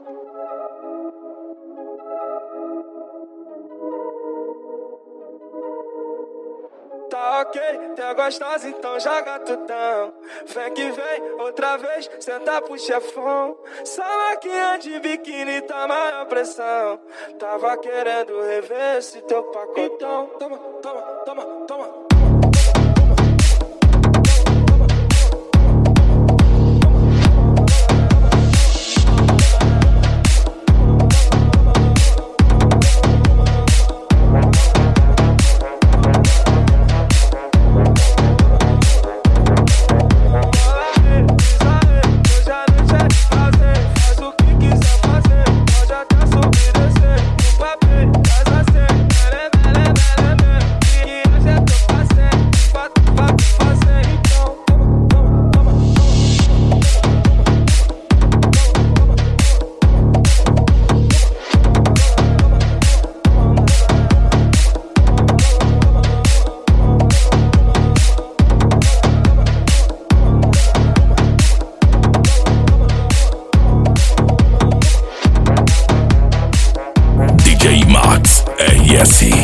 Tá ok, tá gostosa, então joga tutão. Vem que vem, outra vez, senta pro chefão. Só maquinha de biquíni, tá maior pressão. Tava querendo rever esse teu pacotão. Toma, toma, toma, toma. DJ Max RS.